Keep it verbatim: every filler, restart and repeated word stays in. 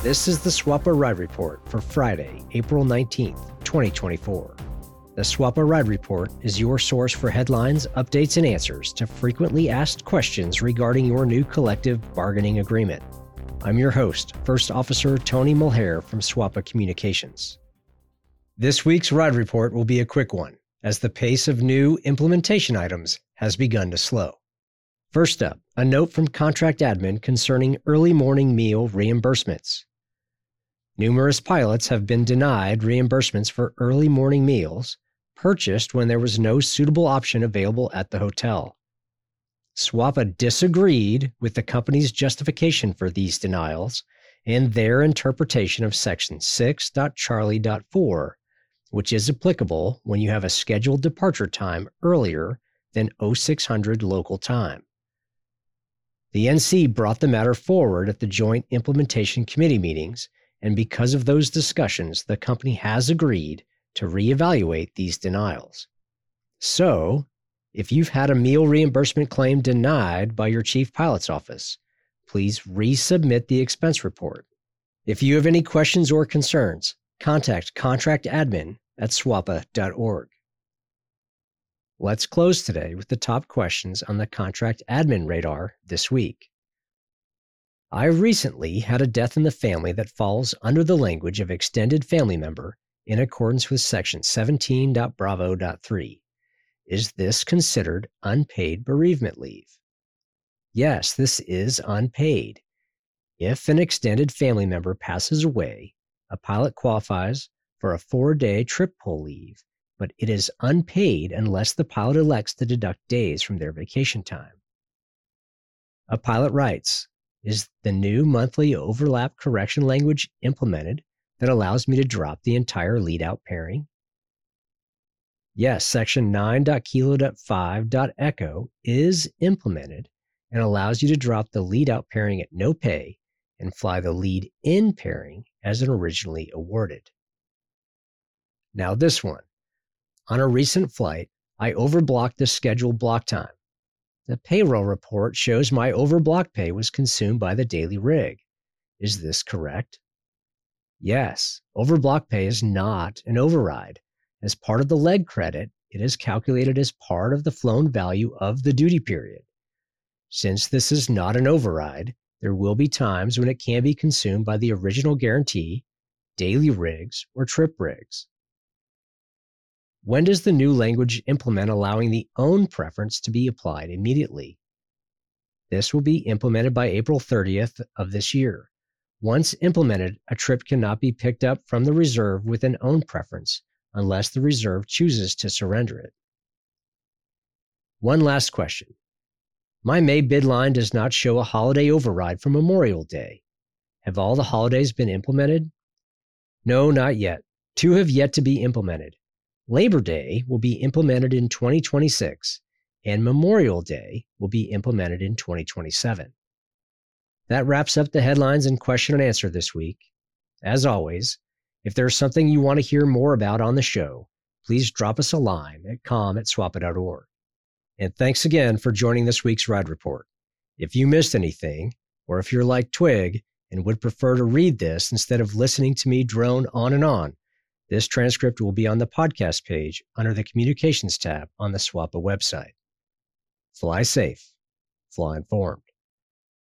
This is the SWAPA Ride Report for Friday, April nineteenth, twenty twenty-four. The SWAPA Ride Report is your source for headlines, updates, and answers to frequently asked questions regarding your new collective bargaining agreement. I'm your host, First Officer Tony Mulhare from SWAPA Communications. This week's Ride Report will be a quick one, as the pace of new implementation items has begun to slow. First up, a note from Contract Admin concerning early morning meal reimbursements. Numerous pilots have been denied reimbursements for early morning meals purchased when there was no suitable option available at the hotel. SWAPA disagreed with the company's justification for these denials and their interpretation of Section six point Charlie point four, which is applicable when you have a scheduled departure time earlier than oh six hundred local time. The N C brought the matter forward at the Joint Implementation Committee meetings, and because of those discussions, the company has agreed to reevaluate these denials. So, if you've had a meal reimbursement claim denied by your chief pilot's office, please resubmit the expense report. If you have any questions or concerns, contact Contract Admin at swapa dot org. Let's close today with the top questions on the Contract Admin radar this week. I recently had a death in the family that falls under the language of extended family member in accordance with Section seventeen point bravo point three. Is this considered unpaid bereavement leave? Yes, this is unpaid. If an extended family member passes away, a pilot qualifies for a four-day trip pull leave, but it is unpaid unless the pilot elects to deduct days from their vacation time. A pilot writes, is the new monthly overlap correction language implemented that allows me to drop the entire lead-out pairing? Yes, Section nine point kilo point five point echo is implemented and allows you to drop the lead-out pairing at no pay and fly the lead-in pairing as originally awarded. Now this one. On a recent flight, I overblocked the scheduled block time. The payroll report shows my overblock pay was consumed by the daily rig. Is this correct? Yes, overblock pay is not an override. As part of the leg credit, it is calculated as part of the flown value of the duty period. Since this is not an override, there will be times when it can be consumed by the original guarantee, daily rigs, or trip rigs. When does the new language implement allowing the own preference to be applied immediately? This will be implemented by April thirtieth of this year. Once implemented, a trip cannot be picked up from the reserve with an own preference unless the reserve chooses to surrender it. One last question. My May bid line does not show a holiday override for Memorial Day. Have all the holidays been implemented? No, not yet. Two have yet to be implemented. Labor Day will be implemented in twenty twenty-six, and Memorial Day will be implemented in twenty twenty-seven. That wraps up the headlines and question and answer this week. As always, if there's something you want to hear more about on the show, please drop us a line at com at swapa dot org. And thanks again for joining this week's Ride Report. If you missed anything, or if you're like Twig and would prefer to read this instead of listening to me drone on and on, this transcript will be on the podcast page under the Communications tab on the SWAPA website. Fly safe, fly informed.